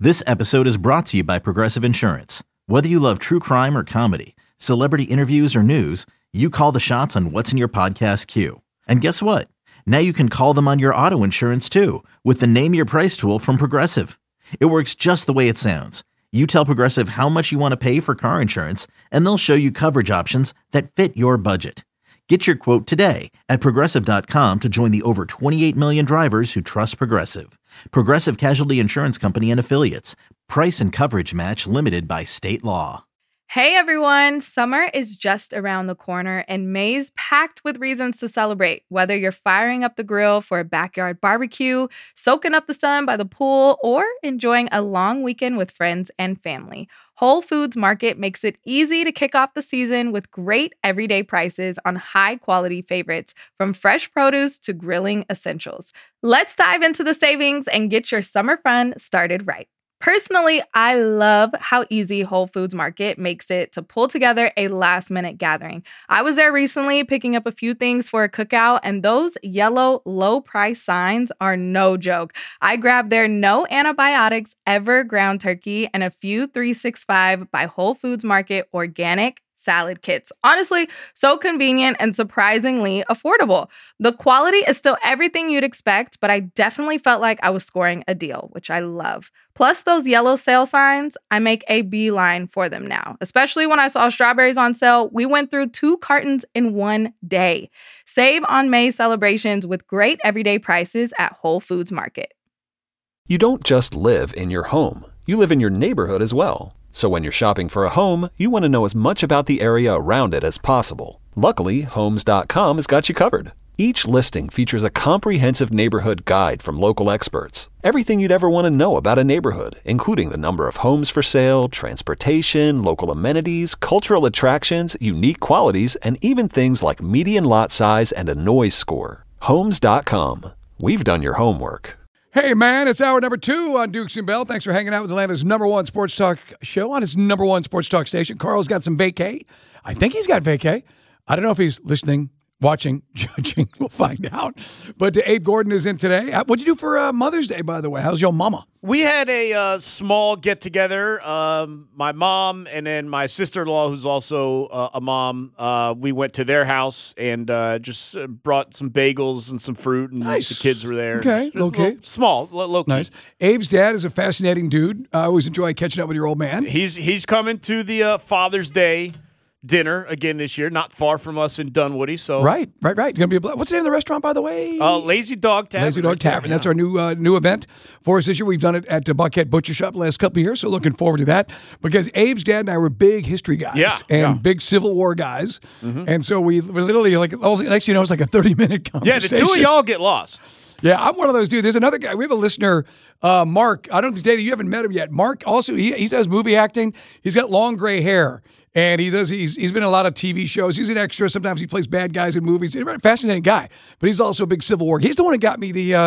This episode is brought to you by Progressive Insurance. Whether you love true crime or comedy, celebrity interviews or news, you call the shots on what's in your podcast queue. And guess what? Now you can call them on your auto insurance too with the Name Your Price tool from Progressive. It works just the way it sounds. You tell Progressive how much you want to pay for car insurance, and they'll show you coverage options that fit your budget. Get your quote today at Progressive.com to join the over 28 million drivers who trust Progressive. Progressive Casualty Insurance Company and Affiliates. Price and coverage match limited by state law. Hey everyone, summer is just around the corner and May's packed with reasons to celebrate. Whether you're firing up the grill for a backyard barbecue, soaking up the sun by the pool, or enjoying a long weekend with friends and family, Whole Foods Market makes it easy to kick off the season with great everyday prices on high-quality favorites, from fresh produce to grilling essentials. Let's dive into the savings and get your summer fun started right. Personally, I love how easy Whole Foods Market makes it to pull together a last-minute gathering. I was there recently picking up a few things for a cookout, and those yellow low-price signs are no joke. I grabbed their no antibiotics ever ground turkey and a few 365 by Whole Foods Market organic salad kits. Honestly, so convenient and surprisingly affordable. The quality is still everything you'd expect, but I definitely felt like I was scoring a deal, which I love. Plus those yellow sale signs, I make a beeline for them now. Especially when I saw strawberries on sale, we went through 2 cartons in one day. Save on May celebrations with great everyday prices at Whole Foods Market. You don't just live in your home. You live in your neighborhood as well. So when you're shopping for a home, you want to know as much about the area around it as possible. Luckily, Homes.com has got you covered. Each listing features a comprehensive neighborhood guide from local experts. Everything you'd ever want to know about a neighborhood, including the number of homes for sale, transportation, local amenities, cultural attractions, unique qualities, and even things like median lot size and a noise score. Homes.com. We've done your homework. Hey, man, it's hour number 2 on Dukes and Bell. Thanks for hanging out with Atlanta's #1 sports talk show on his #1 sports talk station. Carl's got some vacay. I think he's got vacay. I don't know if he's listening, watching, judging. We'll find out. But Abe Gordon is in today. What'd you do for Mother's Day, by the way? How's your mama? We had a small get-together. My mom and then my sister-in-law, who's also a mom, we went to their house and just brought some bagels and some fruit, and nice. The kids were there. Okay, okay. Small, low-key. Nice. Abe's dad is a fascinating dude. I always enjoy catching up with your old man. He's coming to the Father's Day dinner again this year, not far from us in Dunwoody. So Right. It's gonna be what's the name of the restaurant, by the way? Lazy Dog Tavern. Lazy Dog Tavern. That's our new event for us this year. We've done it at Buckhead Butcher Shop the last couple of years, so looking forward to that. Because Abe's dad and I were big history guys big Civil War guys, and so we literally next you know it's like a 30-minute conversation. Yeah, the two of y'all get lost. Yeah, I'm one of those dudes. There's another guy. We have a listener, Mark. I don't think, Dana, you haven't met him yet. Mark also, he does movie acting. He's got long gray hair. And he's been in a lot of TV shows. He's an extra. Sometimes he plays bad guys in movies. He's a fascinating guy. But he's also a big Civil War. He's the one who got me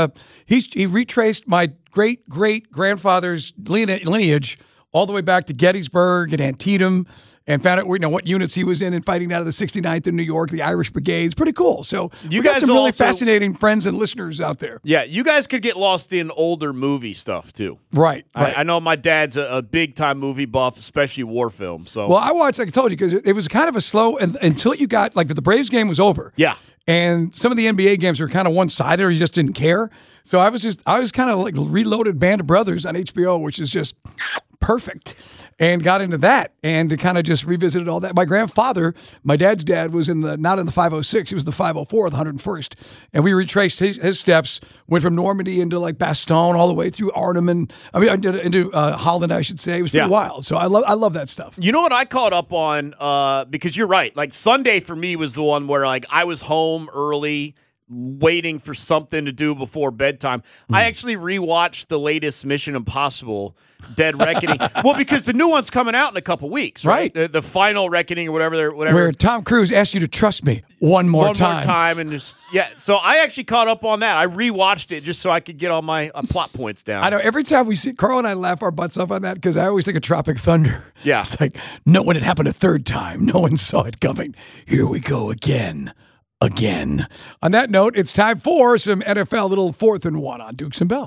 he retraced my great-great-grandfather's lineage all the way back to Gettysburg and Antietam, and found out what units he was in fighting out of the 69th in New York, the Irish Brigades. Pretty cool. So you guys got some really fascinating friends and listeners out there. Yeah, you guys could get lost in older movie stuff too. Right. I know my dad's a big-time movie buff, especially war films. So well, I watched, like I told you, because it was kind of a slow until you got the Braves game was over. Yeah. And some of the NBA games were kind of one-sided, or you just didn't care. So I was kind of like reloaded Band of Brothers on HBO, which is just perfect, and got into that and to kind of just revisited all that. My grandfather, my dad's dad, was not in the 506, he was in the 504, the 101st, and we retraced his steps. Went from Normandy into Bastogne all the way through Arnhem into Holland, I should say. It was pretty wild. So I love that stuff. You know what I caught up on? Because you're right. Sunday for me was the one where I was home early, waiting for something to do before bedtime. I actually rewatched the latest Mission Impossible Dead Reckoning. Well, because the new one's coming out in a couple weeks, right? The final Reckoning or whatever. Where Tom Cruise asked you to trust me one more time. And just so I actually caught up on that. I rewatched it just so I could get all my plot points down. I know every time we see Carl and I laugh our butts off on that because I always think of Tropic Thunder. Yeah, it's like no one had happened a third time. No one saw it coming. Here we go again. On that note, it's time for some NFL little 4th and 1 on Dukes and Bell.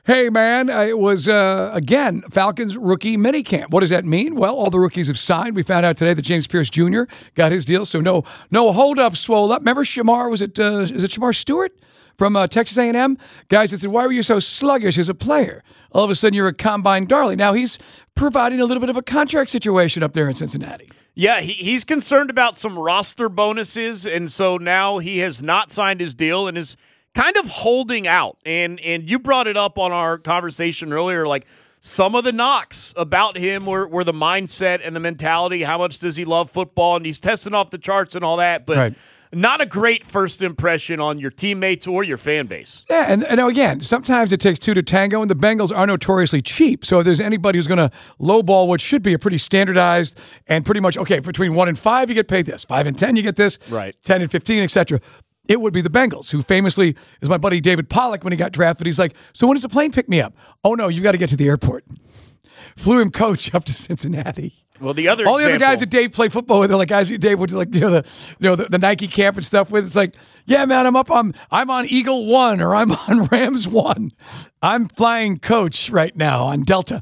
Hey, man, it was, again, Falcons rookie minicamp. What does that mean? Well, all the rookies have signed. We found out today that James Pierce Jr. got his deal, so no hold-up, swole up. Remember Shamar, is it Shamar Stewart from Texas A&M? Guys that said, why were you so sluggish as a player? All of a sudden, you're a combine darling. Now he's providing a little bit of a contract situation up there in Cincinnati. Yeah, he's concerned about some roster bonuses, and so now he has not signed his deal and is kind of holding out. And you brought it up on our conversation earlier, like some of the knocks about him were the mindset and the mentality. How much does he love football? And he's testing off the charts and all that, but not a great first impression on your teammates or your fan base. Yeah, and again, sometimes it takes two to tango, and the Bengals are notoriously cheap. So if there's anybody who's going to lowball what should be a pretty standardized and pretty much, okay, between 1 and 5, you get paid this. 5 and 10, you get this. Right. 10 and 15, etc. It would be the Bengals, who famously is my buddy David Pollack when he got drafted. He's like, so when does the plane pick me up? Oh, no, you got to get to the airport. Flew him coach up to Cincinnati. Well, the other other guys that Dave played football with are like guys that Dave went to the Nike camp and stuff with. It's like, yeah, man, I'm on Eagle 1 or I'm on Rams 1. I'm flying coach right now on Delta.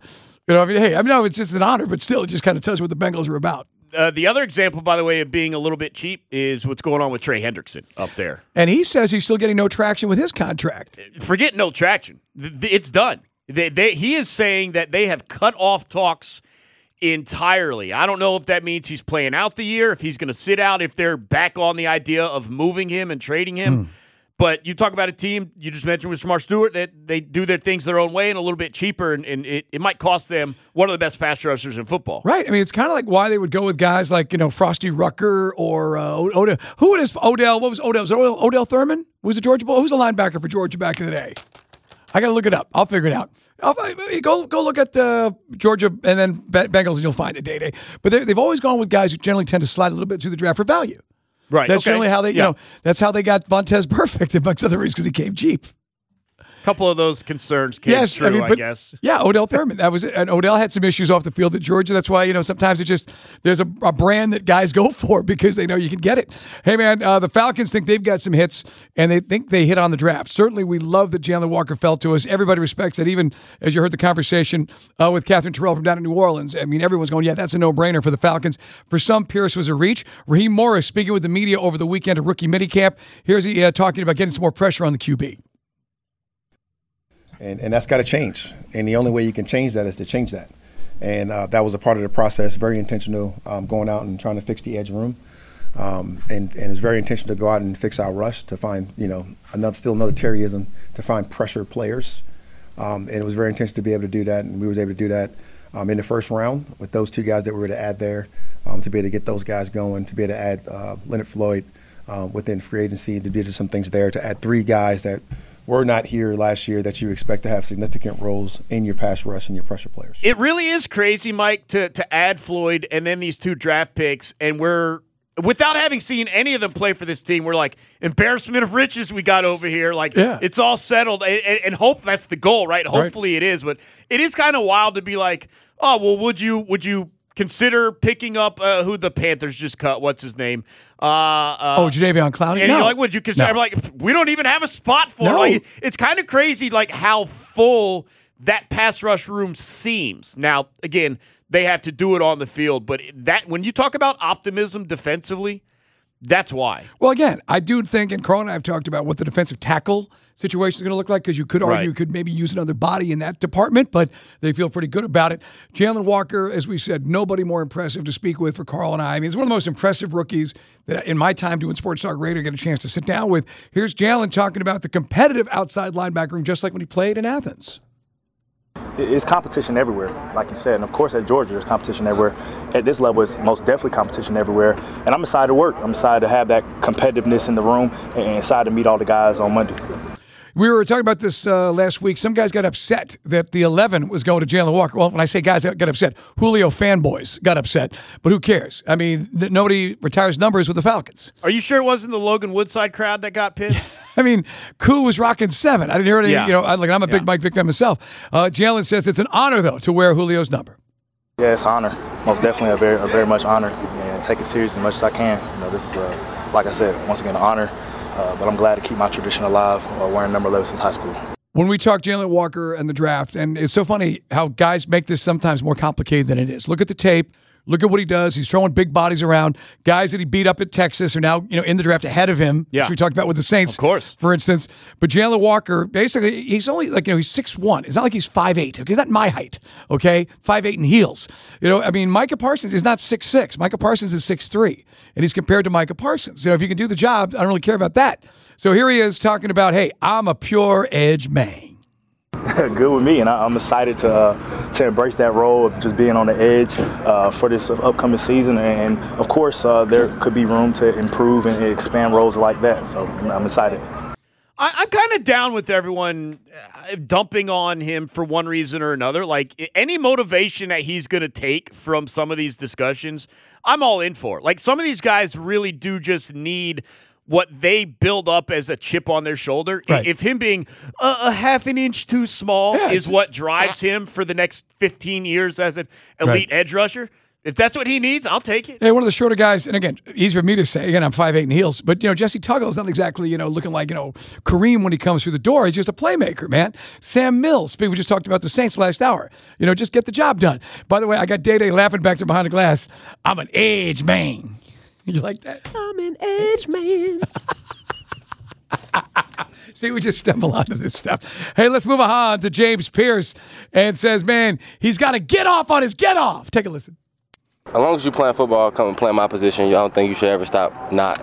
No, it's just an honor, but still, it just kind of tells you what the Bengals are about. The other example, by the way, of being a little bit cheap is what's going on with Trey Hendrickson up there. And he says he's still getting no traction with his contract. Forget no traction. It's done. He is saying that they have cut off talks entirely. I don't know if that means he's playing out the year, if he's going to sit out, if they're back on the idea of moving him and trading him. But you talk about a team, you just mentioned with Shamar Stewart, that they do their things their own way and a little bit cheaper, and it might cost them one of the best pass rushers in football. Right. I mean, it's kind of like why they would go with guys like, Frosty Rucker or Odell. Who is Odell? What was Odell? Was it Odell Thurman? Was it Georgia Bull? Who's the linebacker for Georgia back in the day? I got to look it up. I'll figure it out. Go look at Georgia and then Bengals, and you'll find it, Day. But they've always gone with guys who generally tend to slide a little bit through the draft for value. Right. That's generally how they, that's how they got Vontaze Burfict, amongst other reasons, because he came cheap. A couple of those concerns came true, I guess. Yeah, Odell Thurman. That was it. And Odell had some issues off the field at Georgia. That's why, sometimes there's a brand that guys go for because they know you can get it. Hey, man, the Falcons think they've got some hits, and they think they hit on the draft. Certainly, we love that Jalen Walker fell to us. Everybody respects it, even as you heard the conversation with Catherine Terrell from down in New Orleans. I mean, everyone's going, yeah, that's a no-brainer for the Falcons. For some, Pierce was a reach. Raheem Morris, speaking with the media over the weekend at rookie minicamp, here's he talking about getting some more pressure on the QB. And that's got to change. And the only way you can change that is to change that. And that was a part of the process, very intentional, going out and trying to fix the edge room. And it's very intentional to go out and fix our rush to find, another Terryism, to find pressure players. And it was very intentional to be able to do that. And we was able to do that in the first round with those two guys that we were to add there, to be able to get those guys going, to be able to add Leonard Floyd within free agency, to do some things there, to add 3 guys that were not here last year that you expect to have significant roles in your pass rush and your pressure players. It really is crazy, Mike, to add Floyd and then these 2 draft picks, and we're, without having seen any of them play for this team, we're like, embarrassment of riches we got over here. Like, It's all settled, and hope that's the goal, right? Hopefully it is, but it is kind of wild to be like, oh, well, would you consider picking up who the Panthers just cut? What's his name? Jadeveon Clowney? And you're like, would you consider? No. Like, we don't even have a spot for it. Like, it's kind of crazy, like, how full that pass rush room seems. Now, again, they have to do it on the field, but that when you talk about optimism defensively, that's why. Well, again, I do think, and Carl and I have talked about what the defensive tackle situation is going to look like, because you could argue you could maybe use another body in that department, but they feel pretty good about it. Jalen Walker, as we said, nobody more impressive to speak with for Carl and I. I mean, it's one of the most impressive rookies that in my time doing Sports Talk Radio get a chance to sit down with. Here's Jalen talking about the competitive outside linebacker room, just like when he played in Athens. It's competition everywhere, like you said. And, of course, at Georgia, there's competition everywhere. At this level, it's most definitely competition everywhere. And I'm excited to work. I'm excited to have that competitiveness in the room and excited to meet all the guys on Monday. We were talking about this last week. Some guys got upset that the 11 was going to Jalen Walker. Well, when I say guys that got upset, Julio fanboys got upset. But who cares? I mean, nobody retires numbers with the Falcons. Are you sure it wasn't the Logan Woodside crowd that got pissed? I mean, Koo was rocking 7. I didn't hear any, I'm a big Mike Vick fan myself. Jalen says it's an honor, though, to wear Julio's number. Yeah, it's an honor. Most definitely a very much honor. And take it serious as much as I can. This is, like I said, once again, an honor. But I'm glad to keep my tradition alive, wearing number 11 since high school. When we talk Jalen Walker and the draft, and it's so funny how guys make this sometimes more complicated than it is. Look at the tape. Look at what he does. He's throwing big bodies around. Guys that he beat up at Texas are now, in the draft ahead of him. Yeah. As we talked about with the Saints, of course, for instance. But Jalen Walker, basically, he's only he's 6'1". It's not like he's 5'8". Okay, he's not my height. Okay, 5'8" in heels. Micah Parsons is not 6'6". Micah Parsons is 6'3", and he's compared to Micah Parsons. If you can do the job, I don't really care about that. So here he is talking about, hey, I'm a pure edge man. Good with me, and I'm excited to embrace that role of just being on the edge for this upcoming season. And of course, there could be room to improve and expand roles like that. So I'm excited. I'm kind of down with everyone dumping on him for one reason or another. Like, any motivation that he's going to take from some of these discussions, I'm all in for. Like, some of these guys really do just need what they build up as a chip on their shoulder. Right. If him being a half an inch too small is what drives him for the next 15 years as an elite edge rusher, if that's what he needs, I'll take it. Hey, one of the shorter guys, and again, easy for me to say, again, I'm 5'8" in heels, but, Jesse Tuggle is not exactly, looking like, Kareem when he comes through the door. He's just a playmaker, man. Sam Mills, we just talked about the Saints last hour. Just get the job done. By the way, I got Day-Day laughing back there behind the glass. I'm an edge man. You like that? I'm an edge man. See, we just stumble onto this stuff. Hey, let's move on to James Pierce and says, man, he's got to get off on his get off. Take a listen. As long as you playing football, come and play my position, I don't think you should ever stop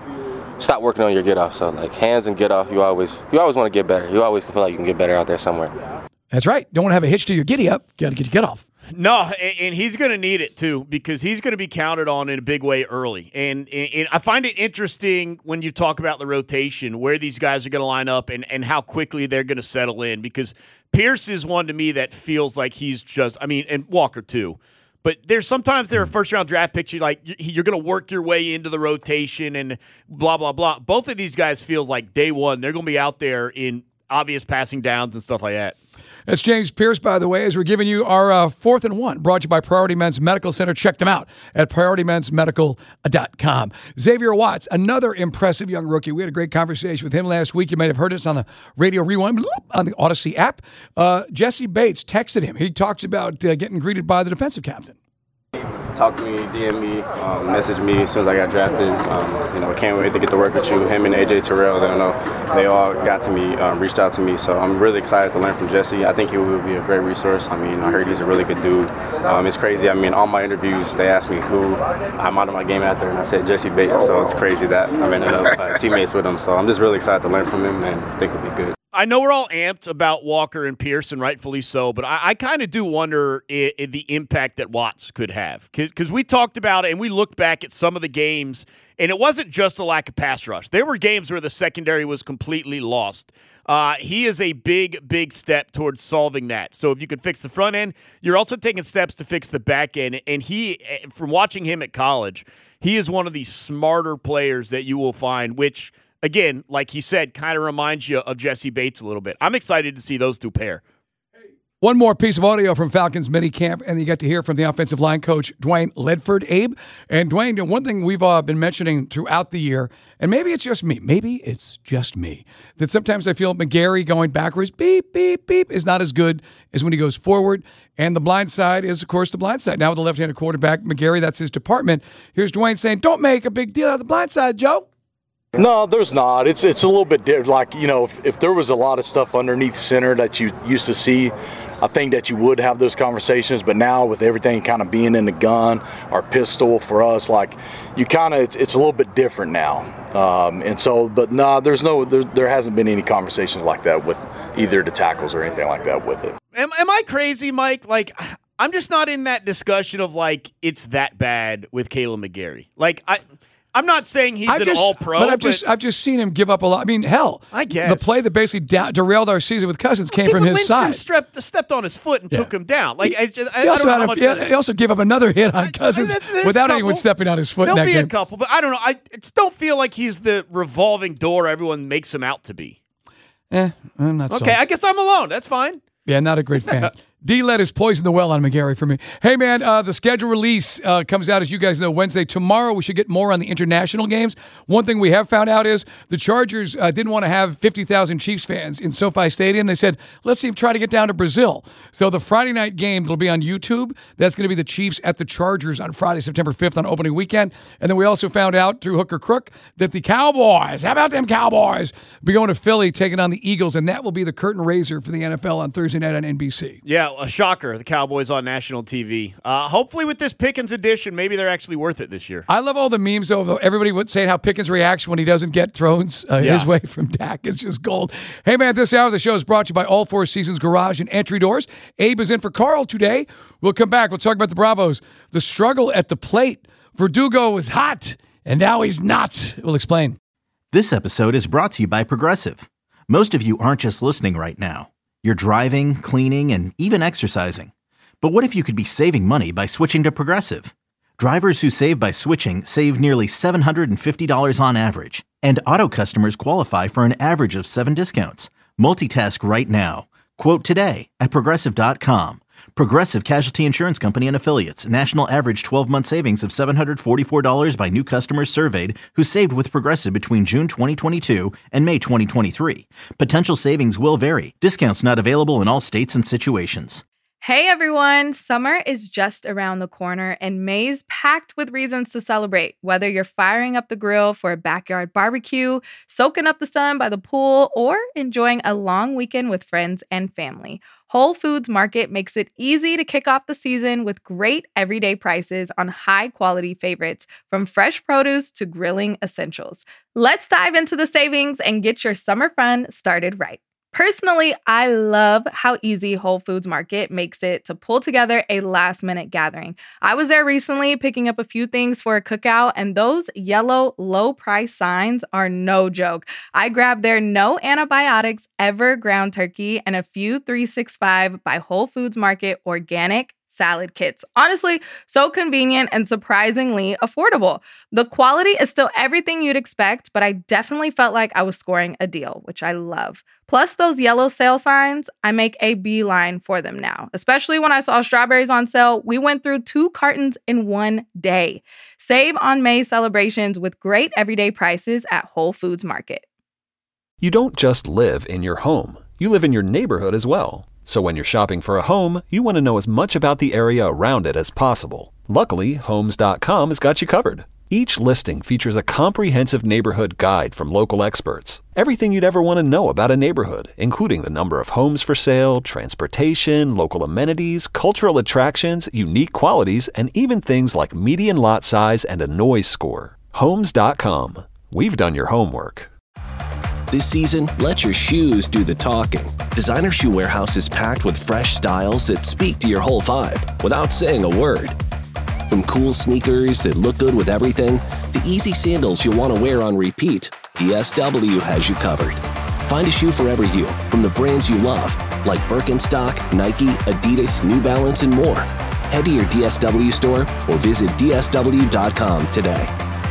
working on your get off. So like hands and get off, you always want to get better. You always feel like you can get better out there somewhere. That's right. Don't want to have a hitch to your giddy up. Got to get your get off. No, and he's going to need it, too, because he's going to be counted on in a big way early. And I find it interesting when you talk about the rotation, where these guys are going to line up and how quickly they're going to settle in, because Pierce is one to me that feels like he's just – and Walker, too. But sometimes there are first-round draft picks, you're going to work your way into the rotation and blah, blah, blah. Both of these guys feel like day one they're going to be out there in obvious passing downs and stuff like that. That's James Pierce, by the way, as we're giving you our 4th and 1, brought to you by Priority Men's Medical Center. Check them out at PriorityMen'sMedical.com. Xavier Watts, another impressive young rookie. We had a great conversation with him last week. You might have heard us on the Radio Rewind on the Odyssey app. Jesse Bates texted him. He talks about getting greeted by the defensive captain. Talk to me, DM me, message me as soon as I got drafted. Can't wait to get to work with you. Him and AJ Terrell, they all got to me, reached out to me. So I'm really excited to learn from Jesse. I think he will be a great resource. I heard he's a really good dude. It's crazy. All my interviews, they asked me who I'm out of my game after, and I said Jesse Bates. So it's crazy that I'm ended up teammates with him. So I'm just really excited to learn from him and think it'll be good. I know we're all amped about Walker and Pierce, and rightfully so, but I kind of do wonder the impact that Watts could have. Because we talked about it, and we looked back at some of the games, and it wasn't just a lack of pass rush. There were games where the secondary was completely lost. He is a big, big step towards solving that. So if you can fix the front end, you're also taking steps to fix the back end. And he, from watching him at college, he is one of the smarter players that you will find, which – again, like he said, kind of reminds you of Jesse Bates a little bit. I'm excited to see those two pair. One more piece of audio from Falcons minicamp, and you get to hear from the offensive line coach, Dwayne Ledford, Abe. And Dwayne, one thing we've been mentioning throughout the year, and maybe it's just me, that sometimes I feel McGarry going backwards, beep, beep, beep, is not as good as when he goes forward. And the blind side is, of course, the blind side. Now with the left-handed quarterback, McGarry, that's his department. Here's Dwayne saying, don't make a big deal out of the blind side, Joe. No, there's not. It's a little bit different. Like, if there was a lot of stuff underneath center that you used to see, I think that you would have those conversations. But now with everything kind of being in the gun or pistol for us, like it's a little bit different now. There hasn't been any conversations like that with either the tackles or anything like that with it. Am I crazy, Mike? Like, I'm just not in that discussion of like it's that bad with Kaleb McGarry. Like I'm not saying he's an all-pro, but I've just seen him give up a lot. I mean, hell, I guess the play that basically derailed our season with Cousins came from his side. Stepped on his foot and took him down. Like he also gave up another hit on Cousins without anyone stepping on his foot. There'll in that be game. a couple, but I don't know. I just don't feel like he's the revolving door everyone makes him out to be. I'm not. Okay, I guess I'm alone. That's fine. Yeah, not a great fan. D-Let is poison the well on McGarry for me. Hey, man, the schedule release comes out, as you guys know, Wednesday. Tomorrow, we should get more on the international games. One thing we have found out is the Chargers didn't want to have 50,000 Chiefs fans in SoFi Stadium. They said, let's try to get down to Brazil. So the Friday night game will be on YouTube. That's going to be the Chiefs at the Chargers on Friday, September 5th on opening weekend. And then we also found out through Hook or Crook that the Cowboys, how about them Cowboys, be going to Philly taking on the Eagles, and that will be the curtain raiser for the NFL on Thursday night on NBC. Yeah, a shocker. The Cowboys on national TV. Hopefully with this Pickens edition, maybe they're actually worth it this year. I love all the memes, though, of everybody saying how Pickens reacts when he doesn't get throws his way from Dak. It's just gold. Hey, man, this hour of the show is brought to you by All Four Seasons Garage and Entry Doors. Abe is in for Carl today. We'll come back. We'll talk about the Bravos. The struggle at the plate. Verdugo was hot, and now he's not. We'll explain. This episode is brought to you by Progressive. Most of you aren't just listening right now. You're driving, cleaning, and even exercising. But what if you could be saving money by switching to Progressive? Drivers who save by switching save nearly $750 on average. And auto customers qualify for an average of 7 discounts. Multitask right now. Quote today at Progressive.com. Progressive Casualty Insurance Company and Affiliates. National average 12-month savings of $744 by new customers surveyed who saved with Progressive between June 2022 and May 2023. Potential savings will vary. Discounts not available in all states and situations. Hey everyone, summer is just around the corner and May's packed with reasons to celebrate. Whether you're firing up the grill for a backyard barbecue, soaking up the sun by the pool, or enjoying a long weekend with friends and family, Whole Foods Market makes it easy to kick off the season with great everyday prices on high-quality favorites, from fresh produce to grilling essentials. Let's dive into the savings and get your summer fun started right. Personally, I love how easy Whole Foods Market makes it to pull together a last-minute gathering. I was there recently picking up a few things for a cookout, and those yellow low-price signs are no joke. I grabbed their no antibiotics ever ground turkey and a few 365 by Whole Foods Market organic salad kits. Honestly, so convenient and surprisingly affordable. The quality is still everything you'd expect, but I definitely felt like I was scoring a deal, which I love. Plus those yellow sale signs, I make a beeline for them now. Especially when I saw strawberries on sale, we went through 2 cartons in one day. Save on May celebrations with great everyday prices at Whole Foods Market. You don't just live in your home. You live in your neighborhood as well. So when you're shopping for a home, you want to know as much about the area around it as possible. Luckily, Homes.com has got you covered. Each listing features a comprehensive neighborhood guide from local experts. Everything you'd ever want to know about a neighborhood, including the number of homes for sale, transportation, local amenities, cultural attractions, unique qualities, and even things like median lot size and a noise score. Homes.com. We've done your homework. This season, let your shoes do the talking. Designer Shoe Warehouse is packed with fresh styles that speak to your whole vibe without saying a word. From cool sneakers that look good with everything, to easy sandals you'll want to wear on repeat, DSW has you covered. Find a shoe for every you from the brands you love, like Birkenstock, Nike, Adidas, New Balance, and more. Head to your DSW store or visit DSW.com today.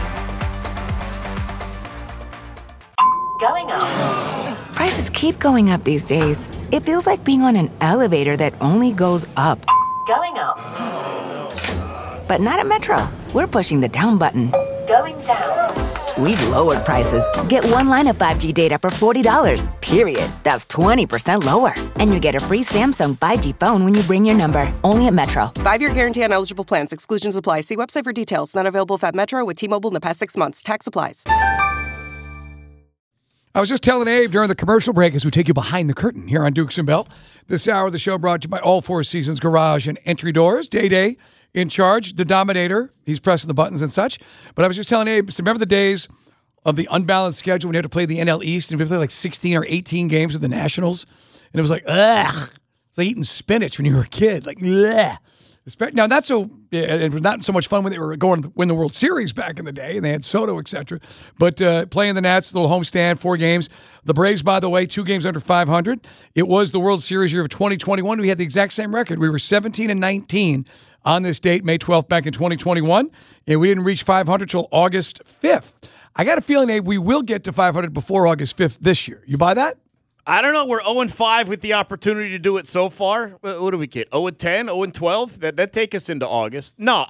Going up. Prices keep going up these days. It feels like being on an elevator that only goes up. Going up. But not at Metro. We're pushing the down button. Going down. We've lowered prices. Get one line of 5G data for $40, period. That's 20% lower. And you get a free Samsung 5G phone when you bring your number. Only at Metro. 5-year guarantee on eligible plans. Exclusions apply. See website for details. Not available at Metro with T-Mobile in the past 6 months. Tax applies. I was just telling Abe during the commercial break as we take you behind the curtain here on Dukes and Bell. This hour of the show brought to you by All Four Seasons Garage and Entry Doors. Day in charge, the Dominator. He's pressing the buttons and such. But I was just telling Abe, so remember the days of the unbalanced schedule when you had to play the NL East and we had to play like 16 or 18 games with the Nationals? And it was like, ugh. It's like eating spinach when you were a kid. Like, ugh. Now, it was not so much fun when they were going to win the World Series back in the day, and they had Soto, etc. But playing the Nats, little homestand, 4 games. The Braves, by the way, 2 games under 500. It was the World Series year of 2021. We had the exact same record. We were 17-19 on this date, May 12th, back in 2021, and we didn't reach 500 till August 5th. I got a feeling, Abe, we will get to 500 before August 5th this year. You buy that? I don't know. We're 0-5 with the opportunity to do it so far. What do we get? 0-10, 0-12? That take us into August. No,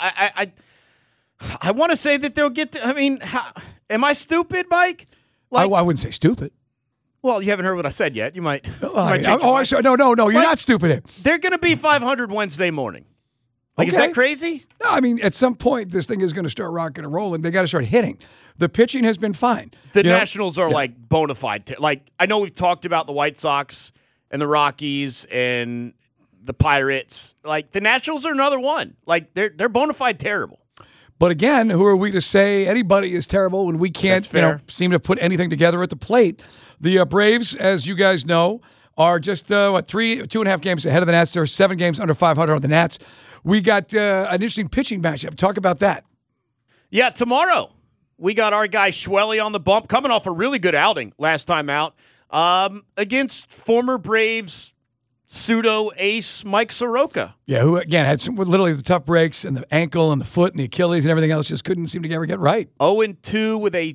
I want to say that they'll get to. I mean, am I stupid, Mike? I wouldn't say stupid. Well, you haven't heard what I said yet. You might. No. You're not stupid. They're going to be 500 Wednesday morning. Is that crazy? No, I mean, at some point, this thing is going to start rocking and rolling. They got to start hitting. The pitching has been fine. The Nationals are bona fide. I know we've talked about the White Sox and the Rockies and the Pirates. The Nationals are another one. They're bona fide terrible. But again, who are we to say anybody is terrible when we can't seem to put anything together at the plate? The Braves, as you guys know, are just 2.5 games ahead of the Nats. They're 7 games under 500 on the Nats. We got an interesting pitching matchup. Talk about that. Yeah, tomorrow we got our guy Schwelly on the bump, coming off a really good outing last time out against former Braves pseudo-ace Mike Soroka. Yeah, who, again, had literally the tough breaks and the ankle and the foot and the Achilles and everything else, just couldn't seem to ever get right. 0-2 with a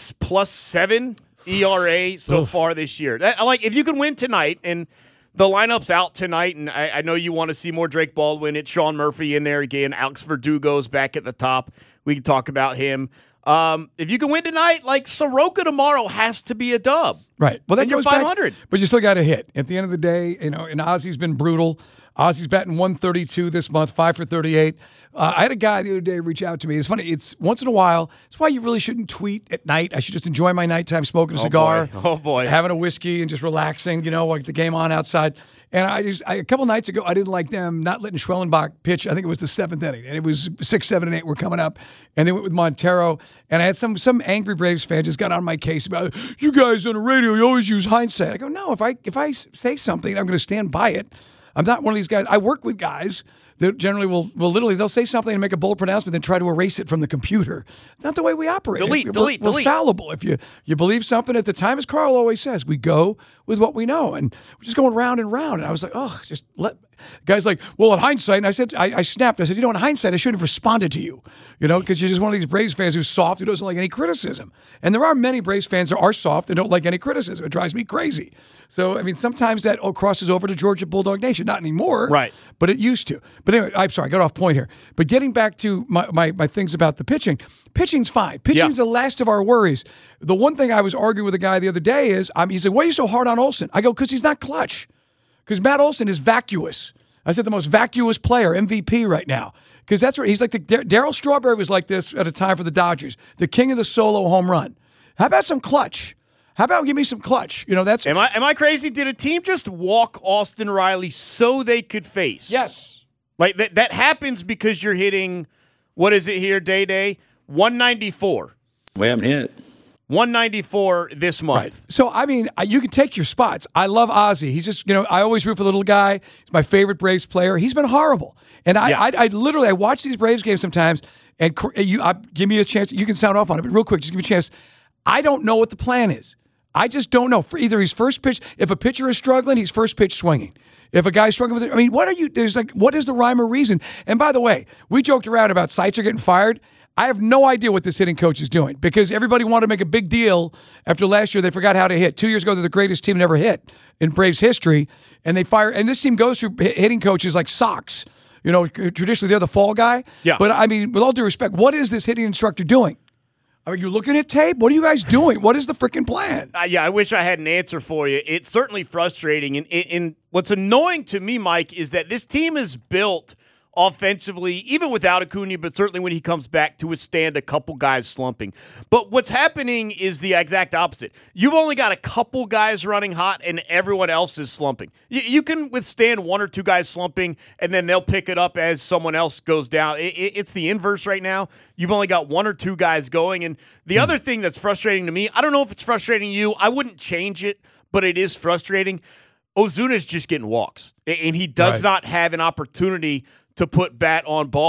+7 ERA so far this year. If you can win tonight, and the lineup's out tonight, and I know you want to see more Drake Baldwin. It's Sean Murphy in there again. Alex Verdugo's back at the top. We can talk about him. If you can win tonight, Soroka tomorrow has to be a dub. Right. Well, then you're 500. But you still got to hit. At the end of the day, and Ozzy's been brutal. Ozzy's batting 132 this month, 5 for 38. I had a guy the other day reach out to me. It's funny. It's once in a while. It's why you really shouldn't tweet at night. I should just enjoy my nighttime smoking a cigar. Oh, boy. Having a whiskey and just relaxing, like the game on outside. And a couple nights ago, I didn't like them not letting Schwellenbach pitch. I think it was the 7th inning. And it was 6, 7, and 8 were coming up. And they went with Montero. And I had some angry Braves fan just got on my case about, you guys on the radio, you always use hindsight. I go, no, if I say something, I'm going to stand by it. I'm not one of these guys. I work with guys that generally will literally, they'll say something and make a bold pronouncement, then try to erase it from the computer. It's not the way we operate. Delete. We're fallible. If you believe something at the time, as Carl always says, we go with what we know. And we're just going round and round. And I was like, just let. Guys like, well, in hindsight, and I said, I snapped. I said, in hindsight, I should have responded to you, because you're just one of these Braves fans who's soft, who doesn't like any criticism. And there are many Braves fans that are soft and don't like any criticism. It drives me crazy. So, sometimes that crosses over to Georgia Bulldog Nation. Not anymore. Right. But it used to. But anyway, I'm sorry, I got off point here. But getting back to my things about the pitching, pitching's fine. Pitching's the last of our worries. The one thing I was arguing with a guy the other day is, he said, why are you so hard on Olsen? I go, because he's not clutch. Because Matt Olson is vacuous. I said the most vacuous player, MVP right now. Because that's where he's like Darryl Strawberry was like this at a time for the Dodgers, the king of the solo home run. How about some clutch? How about give me some clutch? That's. Am I crazy? Did a team just walk Austin Riley so they could face? Yes. That happens because you're hitting. What is it here, Day? 194. We haven't hit. 194 this month. Right. So, you can take your spots. I love Ozzy. He's just, I always root for the little guy. He's my favorite Braves player. He's been horrible. And I literally watch these Braves games sometimes, and give me a chance. You can sound off on it, but real quick, just give me a chance. I don't know what the plan is. I just don't know. For either he's first pitch, if a pitcher is struggling, he's first pitch swinging. If a guy's struggling with it, what is the rhyme or reason? And by the way, we joked around about Seitzer getting fired. I have no idea what this hitting coach is doing, because everybody wanted to make a big deal after last year. They forgot how to hit. 2 years ago, they're the greatest team ever hit in Braves history, and they fire. And this team goes through hitting coaches like Sox. Traditionally they're the fall guy. Yeah. But with all due respect, what is this hitting instructor doing? Are you looking at tape? What are you guys doing? What is the freaking plan? I wish I had an answer for you. It's certainly frustrating, and what's annoying to me, Mike, is that this team is built offensively, even without Acuna, but certainly when he comes back, to withstand a couple guys slumping. But what's happening is the exact opposite. You've only got a couple guys running hot, and everyone else is slumping. You can withstand 1 or 2 guys slumping, and then they'll pick it up as someone else goes down. It's the inverse right now. You've only got 1 or 2 guys going. And the other thing that's frustrating to me, I don't know if it's frustrating you. I wouldn't change it, but it is frustrating. Ozuna's just getting walks, and he does not have an opportunity to put bat on ball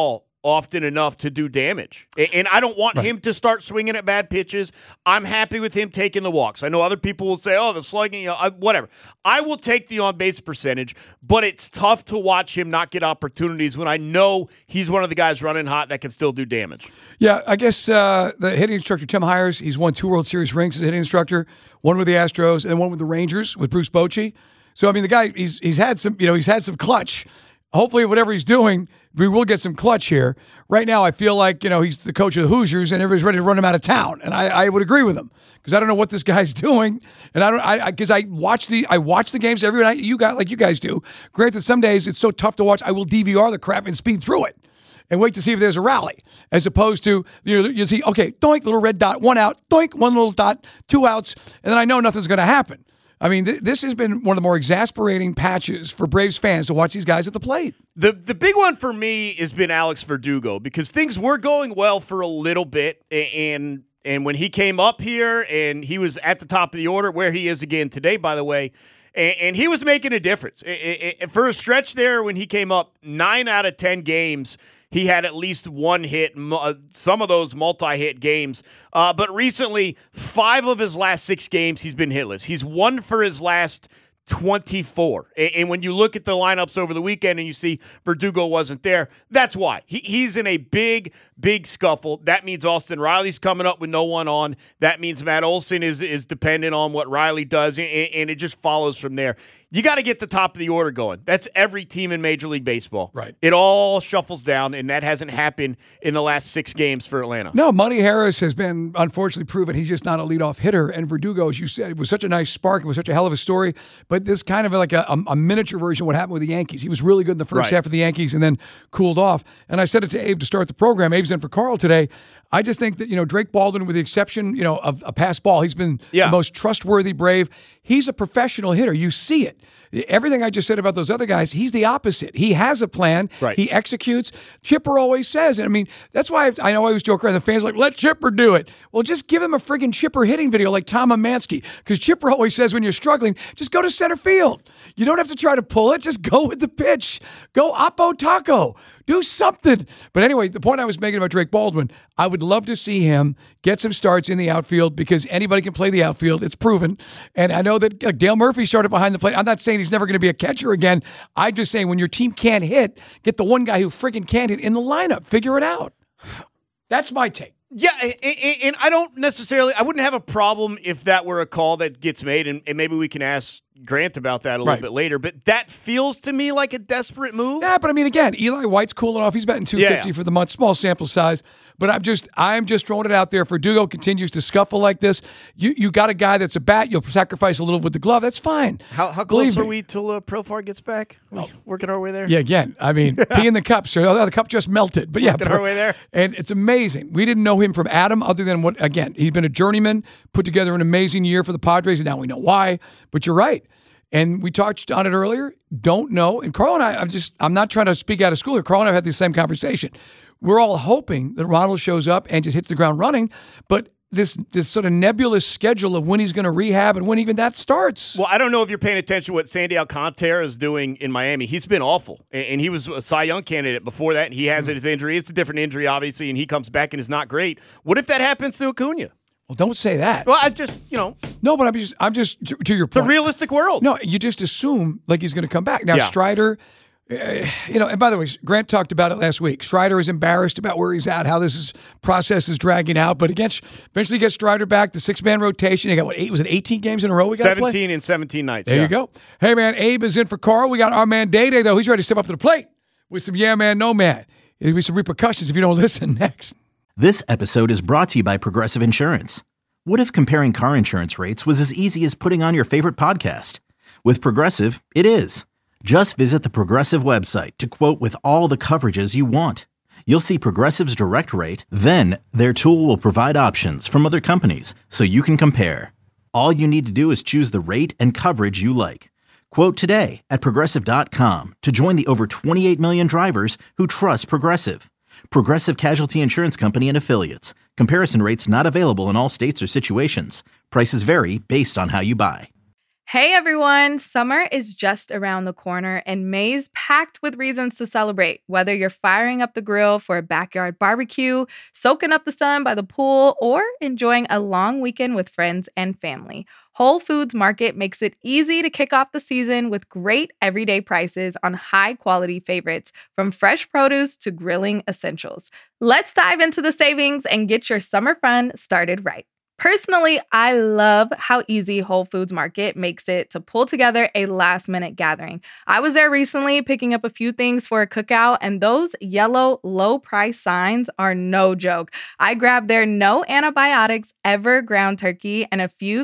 often enough to do damage. And I don't want him to start swinging at bad pitches. I'm happy with him taking the walks. I know other people will say, oh, the slugging, whatever. I will take the on-base percentage, but it's tough to watch him not get opportunities when I know he's one of the guys running hot that can still do damage. Yeah, I guess the hitting instructor, Tim Hires, he's won 2 World Series rings as a hitting instructor, one with the Astros and one with the Rangers with Bruce Bochy. So, I mean, the guy, he's had some clutch. Hopefully, whatever he's doing, we will get some clutch here. Right now, I feel like, he's the coach of the Hoosiers and everybody's ready to run him out of town. And I would agree with him because I don't know what this guy's doing. And I watch the games every night, you guys do. Granted, some days it's so tough to watch, I will DVR the crap and speed through it and wait to see if there's a rally, as opposed to, you see, okay, doink, little red dot, 1 out, doink, 1 little dot, 2 outs, and then I know nothing's going to happen. I mean, this has been one of the more exasperating patches for Braves fans to watch these guys at the plate. The big one for me has been Alex Verdugo, because things were going well for a little bit, and when he came up here and he was at the top of the order, where he is again today, by the way, and he was making a difference. For a stretch there when he came up, 9 out of 10 games, he had at least one hit, some of those multi-hit games. But recently, 5 of his last 6 games, he's been hitless. He's 1 for his last 24. And when you look at the lineups over the weekend and you see Verdugo wasn't there, that's why. He's in a big scuffle. That means Austin Riley's coming up with no one on. That means Matt Olson is dependent on what Riley does, and it just follows from there. You got to get the top of the order going. That's every team in Major League Baseball. Right. It all shuffles down, and that hasn't happened in the last 6 games for Atlanta. No, Monty Harris has been unfortunately proven he's just not a leadoff hitter. And Verdugo, as you said, it was such a nice spark. It was such a hell of a story. But this kind of like a miniature version of what happened with the Yankees. He was really good in the first half of the Yankees and then cooled off. And I said it to Abe to start the program. Abe's in for Carl today. I just think that, Drake Baldwin, with the exception, of a pass ball, he's been the most trustworthy Brave. He's a professional hitter. You see it. Everything I just said about those other guys, he's the opposite. He has a plan. Right. He executes. Chipper always says, and I mean, that's why I know I always joke around the fans like, let Chipper do it. Well, just give him a friggin' Chipper hitting video like Tom Amansky, because Chipper always says when you're struggling, just go to center field. You don't have to try to pull it. Just go with the pitch. Go Oppo Taco. Do something. But anyway, the point I was making about Drake Baldwin, I would love to see him get some starts in the outfield, because anybody can play the outfield. It's proven. And I know that Dale Murphy started behind the plate. I'm not saying he's never going to be a catcher again. I'm just saying when your team can't hit, get the one guy who freaking can't hit in the lineup. Figure it out. That's my take. Yeah, and I wouldn't have a problem if that were a call that gets made, and maybe we can ask Grant about that a little bit later, but that feels to me like a desperate move. Yeah, but I mean, again, Eli White's cooling off. He's batting 250 for the month, small sample size. But I'm just throwing it out there. If Verdugo continues to scuffle like this, you got a guy that's a bat. You'll sacrifice a little with the glove. That's fine. How close are we till Profar gets back? Working our way there. Yeah, again, I mean, pee in the cup, sir. Oh, the cup just melted. But yeah, working our way there. And it's amazing. We didn't know him from Adam, other than what? Again, he'd been a journeyman, put together an amazing year for the Padres, and now we know why. But you're right. And we touched on it earlier. Don't know. And Carl and I'm not trying to speak out of school here. Carl and I have had the same conversation. We're all hoping that Ronald shows up and just hits the ground running. But this sort of nebulous schedule of when he's going to rehab and when even that starts. Well, I don't know if you're paying attention to what Sandy Alcantara is doing in Miami. He's been awful. And he was a Cy Young candidate before that. And he has his injury. It's a different injury, obviously, and he comes back and is not great. What if that happens to Acuna? Well, don't say that. Well, I just, No, but I'm just to your point. The realistic world. No, you just assume like he's going to come back. Now, Strider, and by the way, Grant talked about it last week. Strider is embarrassed about where he's at, how this process is dragging out. But again, eventually get Strider back, the 6-man rotation. They got, 18 games in a row we got to play? 17 and 17 nights. There you go. Hey, man, Abe is in for Carl. We got our man Day-Day, though. He's ready to step up to the plate with some yeah, man, no, man. There'll be some repercussions if you don't listen next. This episode is brought to you by Progressive Insurance. What if comparing car insurance rates was as easy as putting on your favorite podcast? With Progressive, it is. Just visit the Progressive website to quote with all the coverages you want. You'll see Progressive's direct rate, then their tool will provide options from other companies so you can compare. All you need to do is choose the rate and coverage you like. Quote today at Progressive.com to join the over 28 million drivers who trust Progressive. Progressive Casualty Insurance Company and Affiliates. Comparison rates not available in all states or situations. Prices vary based on how you buy. Hey everyone, summer is just around the corner and May's packed with reasons to celebrate. Whether you're firing up the grill for a backyard barbecue, soaking up the sun by the pool, or enjoying a long weekend with friends and family, Whole Foods Market makes it easy to kick off the season with great everyday prices on high-quality favorites, from fresh produce to grilling essentials. Let's dive into the savings and get your summer fun started right. Personally, I love how easy Whole Foods Market makes it to pull together a last-minute gathering. I was there recently picking up a few things for a cookout, and those yellow low-price signs are no joke. I grabbed their no antibiotics ever ground turkey and a few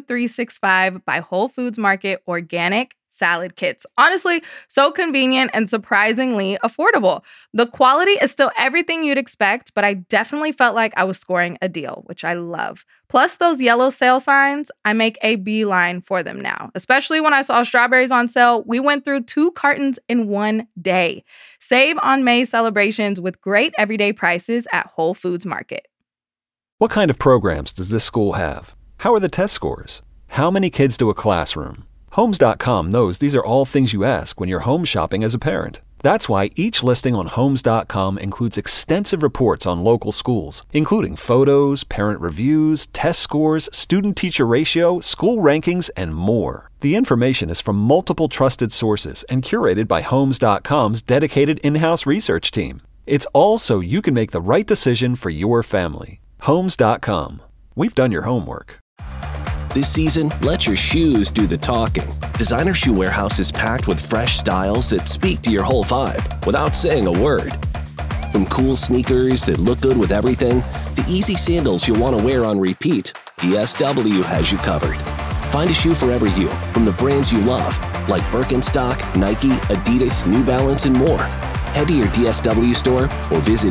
365 by Whole Foods Market organic salad kits. Honestly, so convenient and surprisingly affordable. The quality is still everything you'd expect, but I definitely felt like I was scoring a deal, which I love. Plus those yellow sale signs, I make a beeline for them now. Especially when I saw strawberries on sale, we went through 2 cartons in one day. Save on May celebrations with great everyday prices at Whole Foods Market. What kind of programs does this school have? How are the test scores? How many kids do a classroom? Homes.com knows these are all things you ask when you're home shopping as a parent. That's why each listing on Homes.com includes extensive reports on local schools, including photos, parent reviews, test scores, student-teacher ratio, school rankings, and more. The information is from multiple trusted sources and curated by Homes.com's dedicated in-house research team. It's all so you can make the right decision for your family. Homes.com. We've done your homework. This season, let your shoes do the talking. Designer Shoe Warehouse is packed with fresh styles that speak to your whole vibe without saying a word. From cool sneakers that look good with everything, to easy sandals you'll want to wear on repeat, DSW has you covered. Find a shoe for every you from the brands you love, like Birkenstock, Nike, Adidas, New Balance, and more. Head to your DSW store or visit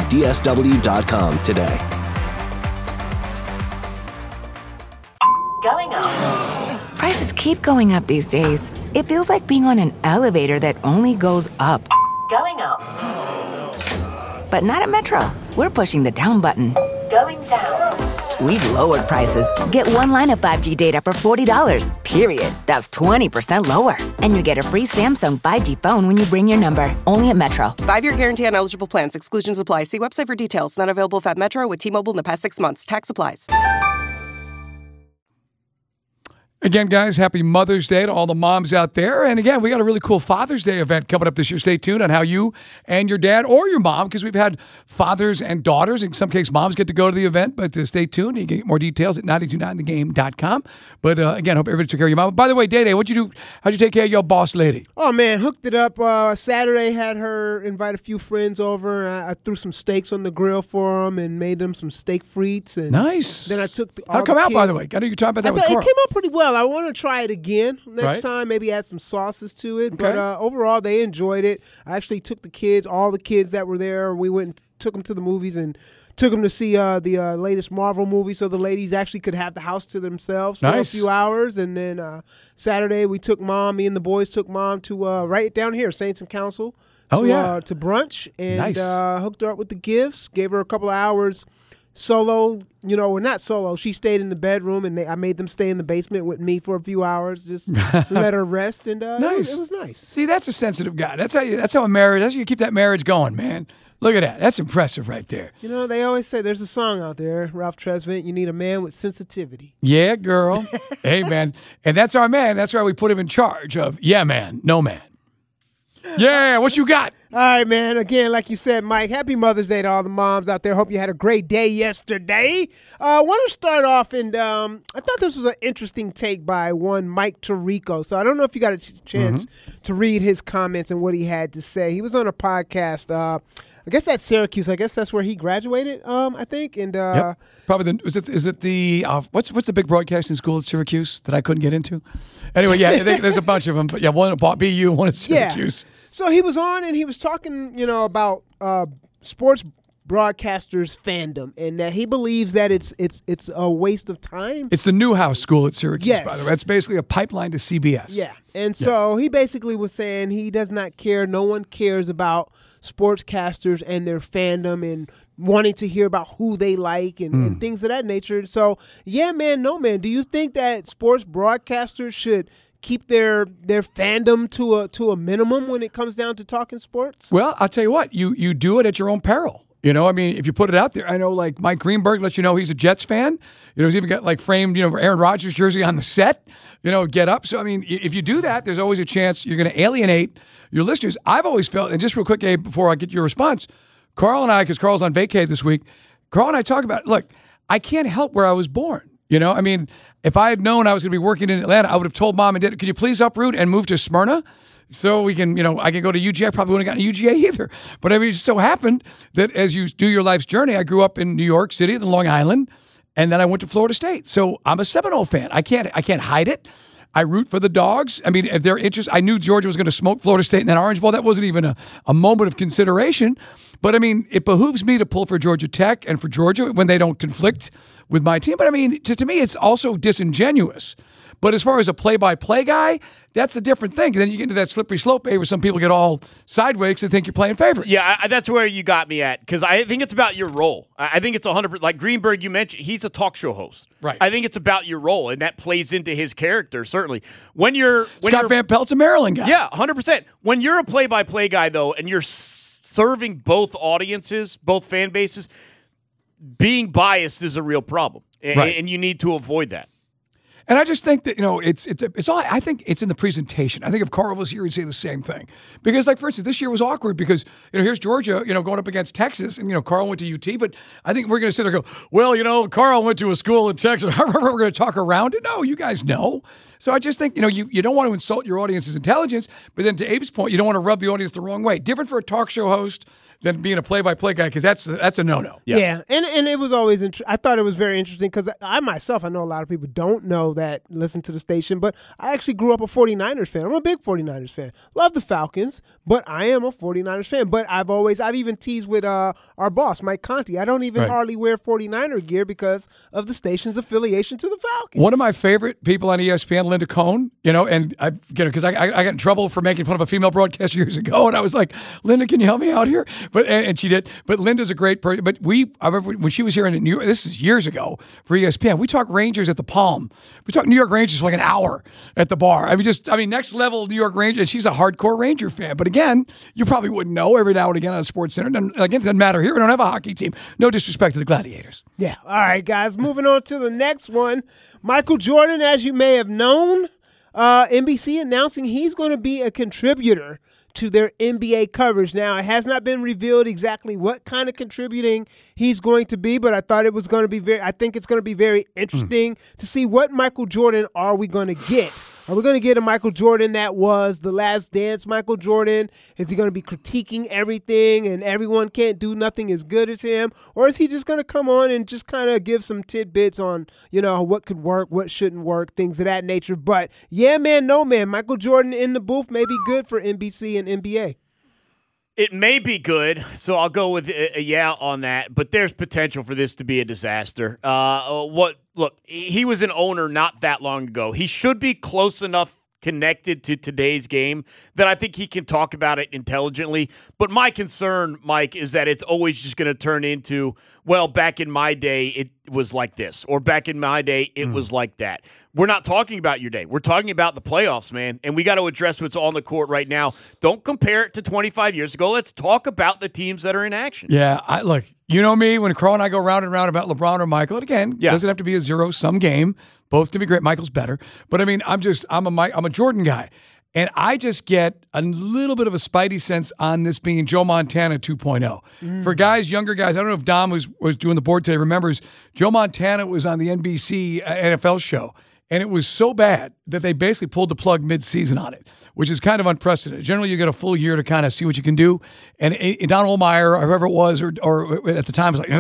DSW.com today. Going up. Prices keep going up these days. It feels like being on an elevator that only goes up. Going up. But not at Metro. We're pushing the down button. Going down. We've lowered prices. Get one line of 5G data for $40, period. That's 20% lower. And you get a free Samsung 5G phone when you bring your number. Only at Metro. 5-year guarantee on eligible plans. Exclusions apply. See website for details. Not available at Metro with T-Mobile in the past 6 months. Tax applies. Again, guys, happy Mother's Day to all the moms out there. And again, we got a really cool Father's Day event coming up this year. Stay tuned on how you and your dad or your mom, because we've had fathers and daughters. In some cases, moms get to go to the event, but stay tuned. You can get more details at 929thegame.com. But again, hope everybody took care of your mom. By the way, Day-Day, what'd you do? How'd you take care of your boss lady? Oh, man, hooked it up. Saturday, had her invite a few friends over. I threw some steaks on the grill for them and made them some steak frites. And nice. Then I took How'd it come out, by the way? I know you talked about that with Cora. It came out pretty well. I want to try it again next time, maybe add some sauces to it. Okay. But overall, they enjoyed it. I actually took all the kids that were there. We went and took them to the movies and took them to see the latest Marvel movie, so the ladies actually could have the house to themselves for a few hours. And then Saturday, me and the boys took Mom to right down here, Saints and Council, to brunch, and hooked her up with the gifts, gave her a couple of hours solo, not solo. She stayed in the bedroom, and I made them stay in the basement with me for a few hours, just let her rest, and it was nice. See, that's a sensitive guy. That's how a marriage. That's how you keep that marriage going, man. Look at that. That's impressive right there. They always say there's a song out there, Ralph Tresvant, you need a man with sensitivity. Yeah, girl. Hey, man. And that's our man. That's why we put him in charge of Yeah, Man, No Man. Yeah, what you got? All right, man. Again, like you said, Mike, happy Mother's Day to all the moms out there. Hope you had a great day yesterday. I want to start off, and I thought this was an interesting take by one Mike Tirico. So I don't know if you got a chance to read his comments and what he had to say. He was on a podcast, I guess at Syracuse. I guess that's where he graduated, I think. And probably is it the what's the big broadcasting school at Syracuse that I couldn't get into? Anyway, yeah, there's a bunch of them, but yeah, one at BU, one at Syracuse. Yeah. So he was on, and he was talking, about sports broadcasters' fandom, and that he believes that it's a waste of time. It's the Newhouse School at Syracuse, yes. By the way. That's basically a pipeline to CBS. Yeah, and so he basically was saying he does not care. No one cares about sportscasters and their fandom and wanting to hear about who they like and things of that nature. So, yeah, man, no, man. Do you think that sports broadcasters should keep their fandom to a minimum when it comes down to talking sports? Well, I'll tell you what, you do it at your own peril. I mean, if you put it out there, I know like Mike Greenberg lets you know he's a Jets fan. He's even got like framed, Aaron Rodgers jersey on the set, Get Up. So, I mean, if you do that, there's always a chance you're going to alienate your listeners. I've always felt, and just real quick, Abe, before I get your response, Carl and I, because Carl's on vacay this week, Carl and I talk about, look, I can't help where I was born. I mean, if I had known I was going to be working in Atlanta, I would have told Mom and Dad, could you please uproot and move to Smyrna? So we can, I can go to UGA. I probably wouldn't have gotten a UGA either. But I mean, it just so happened that as you do your life's journey, I grew up in New York City, then Long Island, and then I went to Florida State. So I'm a Seminole fan. I can't hide it. I root for the Dogs. I mean, if they're interested, I knew Georgia was going to smoke Florida State in that Orange Bowl. That wasn't even a moment of consideration. But I mean, it behooves me to pull for Georgia Tech and for Georgia when they don't conflict with my team. But I mean, to me, it's also disingenuous. But as far as a play-by-play guy, that's a different thing. And then you get into that slippery slope, where some people get all sideways and think you're playing favorites. Yeah, that's where you got me at, because I think it's about your role. I think it's 100%. Like Greenberg, you mentioned, he's a talk show host. Right. I think it's about your role, and that plays into his character, certainly. Scott Van Pelt's a Maryland guy. Yeah, 100%. When you're a play-by-play guy, though, and you're serving both audiences, both fan bases, being biased is a real problem, and you need to avoid that. And I just think that, it's all, I think it's in the presentation. I think if Carl was here, he'd say the same thing. Because, like, for instance, this year was awkward because, here's Georgia, going up against Texas, and, Carl went to UT, but I think we're going to sit there and go, well, Carl went to a school in Texas. We're going to talk around it. No, you guys know. So I just think, you don't want to insult your audience's intelligence, but then to Abe's point, you don't want to rub the audience the wrong way. Different for a talk show host than being a play-by-play guy, because that's a no-no. Yeah. And it was always I thought it was very interesting because I myself, I know a lot of people don't know that, listen to the station, but I actually grew up a 49ers fan. I'm a big 49ers fan. Love the Falcons, but I am a 49ers fan. But I've even teased with our boss, Mike Conti. I don't even hardly wear 49er gear because of the station's affiliation to the Falcons. One of my favorite people on ESPN, Linda Cohn, and because I got in trouble for making fun of a female broadcaster years ago, and I was like, Linda, can you help me out here? But and she did. But Linda's a great person. But I remember when she was here in New York, this is years ago for ESPN, we talked Rangers at the Palm. We talked New York Rangers for like an hour at the bar. Next level New York Rangers. And she's a hardcore Ranger fan. But again, you probably wouldn't know every now and again on Sports Center. And again, it doesn't matter here. We don't have a hockey team. No disrespect to the Gladiators. Yeah. All right, guys. Moving on to the next one. Michael Jordan, as you may have known, NBC announcing he's going to be a contributor to their NBA coverage. Now, it has not been revealed exactly what kind of contributing he's going to be, but I thought it was going to be I think it's going to be very interesting to see what Michael Jordan are we going to get. Are we going to get a Michael Jordan that was the Last Dance Michael Jordan? Is he going to be critiquing everything and everyone can't do nothing as good as him? Or is he just going to come on and just kind of give some tidbits on, what could work, what shouldn't work, things of that nature? But yeah, man, no, man, Michael Jordan in the booth may be good for NBC and NBA. It may be good, so I'll go with a yeah on that, but there's potential for this to be a disaster. Look, he was an owner not that long ago. He should be close enough connected to today's game that I think he can talk about it intelligently. But my concern, Mike, is that it's always just going to turn into, well, back in my day, it was like this, or back in my day, it was like that. We're not talking about your day. We're talking about the playoffs, man, and we got to address what's on the court right now. Don't compare it to 25 years ago. Let's talk about the teams that are in action. Yeah, look, you know me, when Carl and I go round and round about LeBron or Michael, and again, it doesn't have to be a zero-sum game. Both can be great. Michael's better. But, I mean, I'm a Jordan guy. And I just get a little bit of a spidey sense on this being Joe Montana 2.0. For guys, younger guys, I don't know if Dom was doing the board today, remembers Joe Montana was on the NBC NFL show. And it was so bad that they basically pulled the plug mid-season on it, which is kind of unprecedented. Generally, you get a full year to kind of see what you can do. And Don Olmeyer, or whoever it was, or at the time, was like,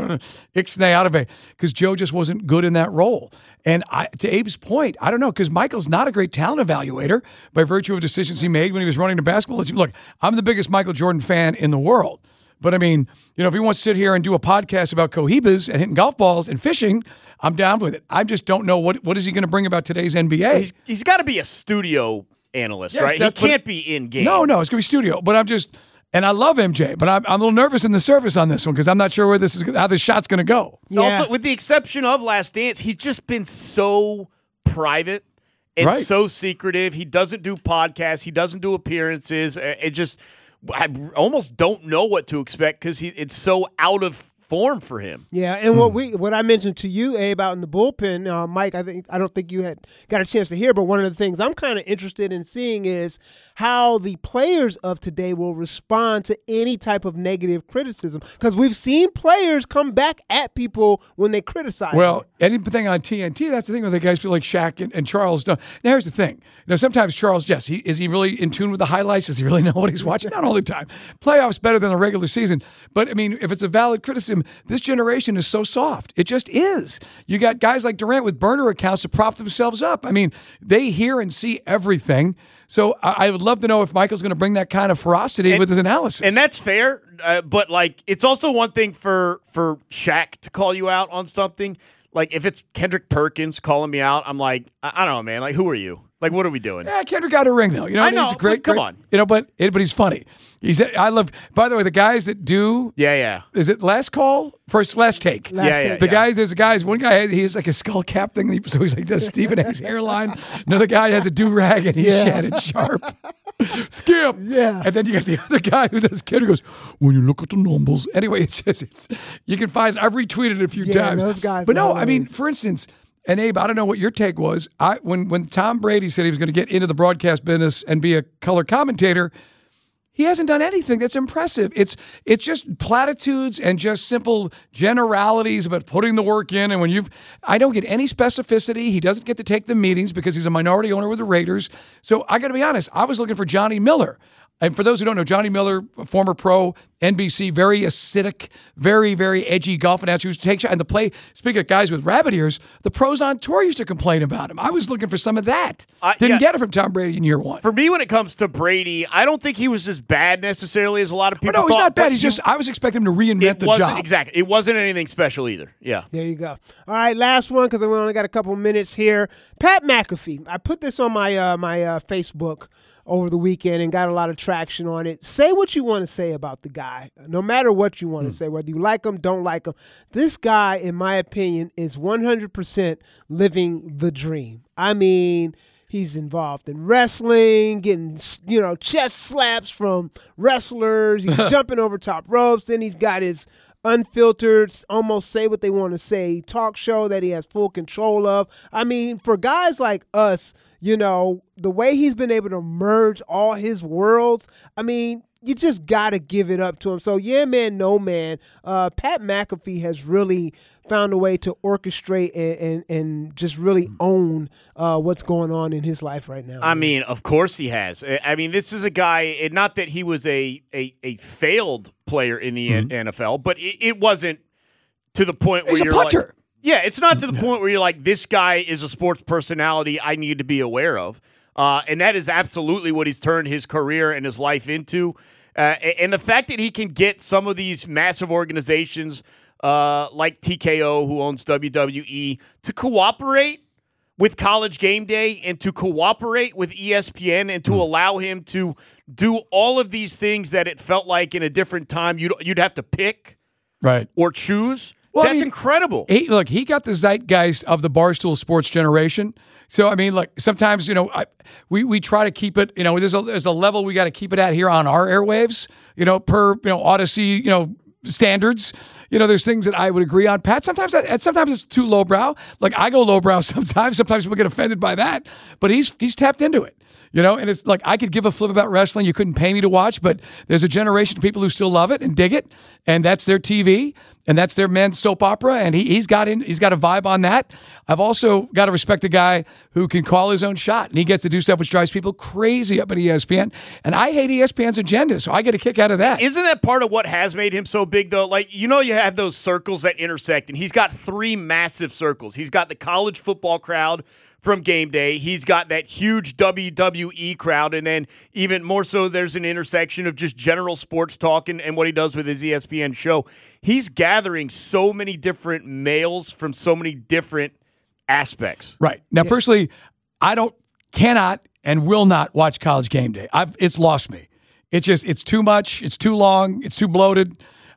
ixnay out of it, because Joe just wasn't good in that role. And to Abe's point, I don't know, because Michael's not a great talent evaluator by virtue of decisions he made when he was running the basketball team. Look, I'm the biggest Michael Jordan fan in the world. But, I mean, if he wants to sit here and do a podcast about cohibas and hitting golf balls and fishing, I'm down with it. I just don't know what is he going to bring about today's NBA. He's got to be a studio analyst, right? He can't be in-game. No, it's going to be studio. But and I love MJ, but I'm a little nervous in the service on this one because I'm not sure how this shot's going to go. Yeah. Also, with the exception of Last Dance, he's just been so private and so secretive. He doesn't do podcasts. He doesn't do appearances. I almost don't know what to expect because it's so out of form for him. Yeah, and what I mentioned to you, Abe, out in the bullpen, Mike, I don't think you had got a chance to hear, but one of the things I'm kind of interested in seeing is how the players of today will respond to any type of negative criticism, because we've seen players come back at people when they criticize them. Anything on TNT, that's the thing where the guys feel like Shaq and Charles don't. Now, here's the thing. Sometimes Charles, yes, is he really in tune with the highlights? Does he really know what he's watching? Not all the time. Playoffs better than the regular season. But, I mean, if it's a valid criticism, this generation is so soft. It just is. You got guys like Durant with burner accounts to prop themselves up. I mean, they hear and see everything. So I would love to know if Michael's going to bring that kind of ferocity with his analysis. And that's fair, but like it's also one thing for Shaq to call you out on something. Like if it's Kendrick Perkins calling me out, I'm like, I don't know, man. Like, who are you? Like, what are we doing? Yeah, Kendrick got a ring though. I know. He's a great. Come on. But he's funny. I love. By the way, the guys that do. Yeah. Is it last call? Last take. The guys. There's guys. One guy he's like a skull cap thing. So he's like this Stephen A's hairline. Another guy has a do rag and he's Shannon Sharp. Skip. Yeah. And then you got the other guy who does Kendrick goes, when you look at the numbers. Anyway, it's you can find. I've retweeted it a few times. Those guys. But no, I mean, for instance. And Abe, I don't know what your take was. When Tom Brady said he was going to get into the broadcast business and be a color commentator, he hasn't done anything that's impressive. It's just platitudes and just simple generalities about putting the work in. And I don't get any specificity. He doesn't get to take the meetings because he's a minority owner with the Raiders. So I got to be honest. I was looking for Johnny Miller. And for those who don't know, Johnny Miller, former pro, NBC, very acidic, very, very edgy golf announcer, used to take shots. And speaking of guys with rabbit ears, the pros on tour used to complain about him. I was looking for some of that. Didn't get it from Tom Brady in year one. For me, when it comes to Brady, I don't think he was as bad necessarily as a lot of people thought. No, he's not bad. I was expecting him to reinvent the job. Exactly. It wasn't anything special either. Yeah. There you go. All right, last one because we only got a couple minutes here. Pat McAfee. I put this on my Facebook over the weekend and got a lot of traction on it. Say what you want to say about the guy, no matter what you want to say, whether you like him, don't like him. This guy, in my opinion, is 100% living the dream. I mean, he's involved in wrestling, getting, chest slaps from wrestlers. He's jumping over top ropes. Then he's got his unfiltered, almost say what they want to say talk show that he has full control of. I mean, for guys like us, the way he's been able to merge all his worlds, I mean, you just got to give it up to him. So, yeah, man, no, man. Pat McAfee has really found a way to orchestrate and just really own what's going on in his life right now. I mean, of course he has. I mean, this is a guy, not that he was a failed player in the NFL, but it wasn't to the point where you're punter. Like, yeah, it's not to the point where you're like, this guy is a sports personality I need to be aware of. And that is absolutely what he's turned his career and his life into. And the fact that he can get some of these massive organizations like TKO, who owns WWE, to cooperate with College Game Day and to cooperate with ESPN and to allow him to do all of these things that it felt like in a different time you'd have to pick or choose. Well, that's incredible. He got the zeitgeist of the Barstool Sports generation. So, I mean, sometimes, we try to keep it, there's a level we got to keep it at here on our airwaves, per, Odyssey, standards. There's things that I would agree on. Pat, sometimes it's too lowbrow. Like, I go lowbrow sometimes. Sometimes people get offended by that. But he's tapped into it. And it's like I could give a flip about wrestling. You couldn't pay me to watch, but there's a generation of people who still love it and dig it, and that's their TV, and that's their men's soap opera, and he's got a vibe on that. I've also got to respect a guy who can call his own shot, and he gets to do stuff which drives people crazy up at ESPN, and I hate ESPN's agenda, so I get a kick out of that. Isn't that part of what has made him so big, though? Like, you have those circles that intersect, and he's got 3 massive circles. He's got the college football crowd from Game Day. He's got that huge WWE crowd, and then even more so, there's an intersection of just general sports talk and what he does with his ESPN show. He's gathering so many different males from so many different aspects. Right. Now, personally, I cannot and will not watch College Game Day. It's lost me. It's too much. It's too long. It's too bloated.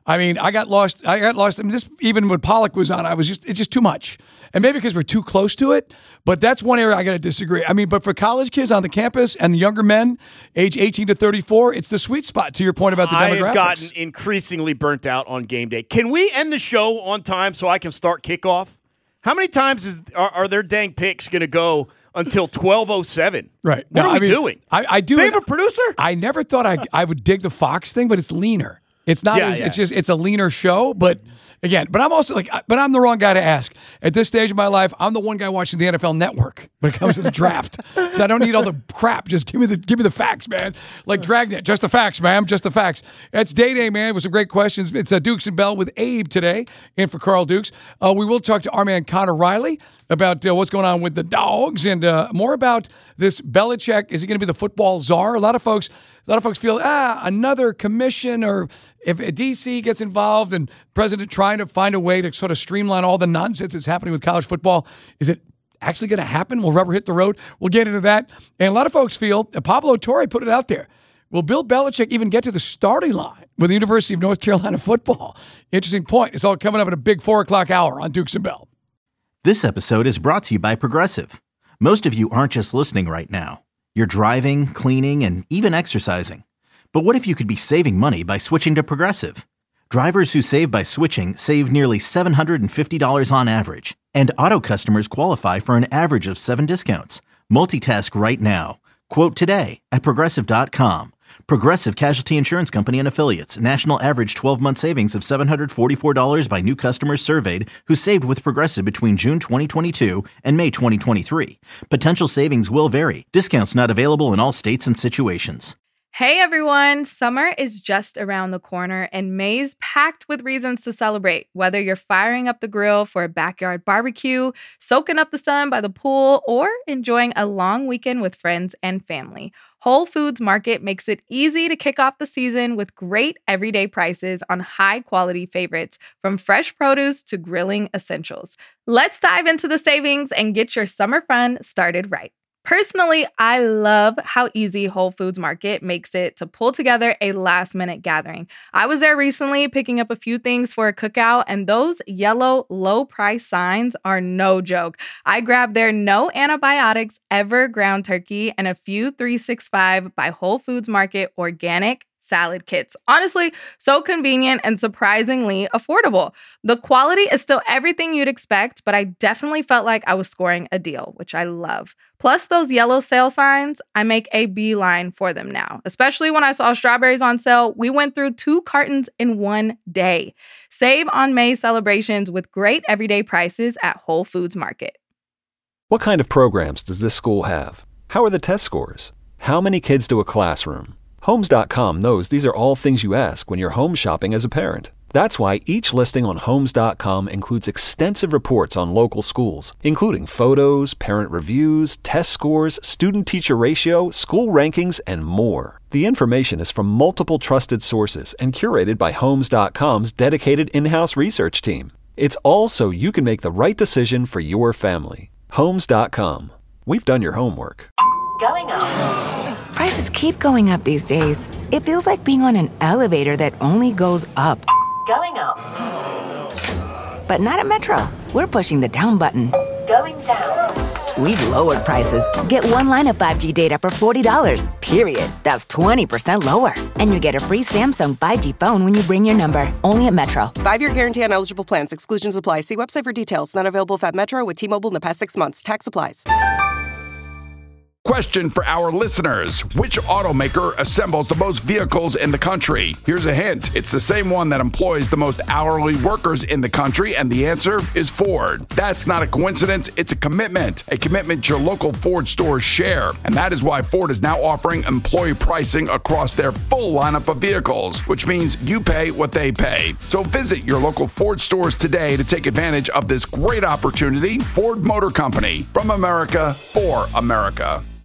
I mean, I got lost. I mean, this even when Pollock was on, it's just too much. And maybe because we're too close to it, but that's one area I got to disagree. I mean, but for college kids on the campus and younger men, age 18 to 34, it's the sweet spot, to your point about the demographics. I have gotten increasingly burnt out on game day. Can we end the show on time so I can start kickoff? How many times are their dang picks going to go until 12:07? Right. What are we doing? I do. Favorite producer? I never thought I would dig the Fox thing, but it's leaner. It's not. It's a leaner show, but again, I'm also but I'm the wrong guy to ask at this stage of my life. I'm the one guy watching the NFL Network when it comes to the draft. I don't need all the crap. Just give me the facts, man. Like Dragnet, just the facts, ma'am, just the facts. It's Day, man, with some great questions. It's Dukes and Bell with Abe today, in for Carl Dukes. We will talk to our man Connor Riley about what's going on with the Dogs and more about this Belichick. Is he going to be the football czar? A lot of folks feel another commission, or if DC gets involved and president trying to find a way to sort of streamline all the nonsense that's happening with college football. Is it actually going to happen? Will rubber hit the road? We'll get into that. And a lot of folks feel, Pablo Torre put it out there, will Bill Belichick even get to the starting line with the University of North Carolina football? Interesting point. It's all coming up in a big 4 o'clock hour on Dukes and Bell. This episode is brought to you by Progressive. Most of you aren't just listening right now. You're driving, cleaning, and even exercising. But what if you could be saving money by switching to Progressive? Drivers who save by switching save nearly $750 on average. And auto customers qualify for an average of 7 discounts. Multitask right now. Quote today at Progressive.com. Progressive Casualty Insurance Company and Affiliates. National average 12-month savings of $744 by new customers surveyed who saved with Progressive between June 2022 and May 2023. Potential savings will vary. Discounts not available in all states and situations. Hey everyone, summer is just around the corner and May's packed with reasons to celebrate. Whether you're firing up the grill for a backyard barbecue, soaking up the sun by the pool, or enjoying a long weekend with friends and family, Whole Foods Market makes it easy to kick off the season with great everyday prices on high-quality favorites, from fresh produce to grilling essentials. Let's dive into the savings and get your summer fun started right. Personally, I love how easy Whole Foods Market makes it to pull together a last-minute gathering. I was there recently picking up a few things for a cookout, and those yellow low-price signs are no joke. I grabbed their no antibiotics ever ground turkey and a few 365 by Whole Foods Market organic salad kits. Honestly, so convenient and surprisingly affordable. The quality is still everything you'd expect, but I definitely felt like I was scoring a deal, which I love. Plus those yellow sale signs, I make a beeline for them now. Especially when I saw strawberries on sale, we went through 2 cartons in one day. Save on May celebrations with great everyday prices at Whole Foods Market. What kind of programs does this school have? How are the test scores? How many kids do a classroom? Homes.com knows these are all things you ask when you're home shopping as a parent. That's why each listing on Homes.com includes extensive reports on local schools, including photos, parent reviews, test scores, student-teacher ratio, school rankings, and more. The information is from multiple trusted sources and curated by Homes.com's dedicated in-house research team. It's all so you can make the right decision for your family. Homes.com. We've done your homework. Going up. Prices keep going up these days. It feels like being on an elevator that only goes up. Going up. But not at Metro. We're pushing the down button. Going down. We've lowered prices. Get one line of 5G data for $40, period. That's 20% lower. And you get a free Samsung 5G phone when you bring your number. Only at Metro. 5-year guarantee on eligible plans. Exclusions apply. See website for details. Not available at Metro with T-Mobile in the past 6 months. Tax applies. Question for our listeners. Which automaker assembles the most vehicles in the country? Here's a hint. It's the same one that employs the most hourly workers in the country, and the answer is Ford. That's not a coincidence. It's a commitment your local Ford stores share. And that is why Ford is now offering employee pricing across their full lineup of vehicles, which means you pay what they pay. So visit your local Ford stores today to take advantage of this great opportunity. Ford Motor Company, from America for America.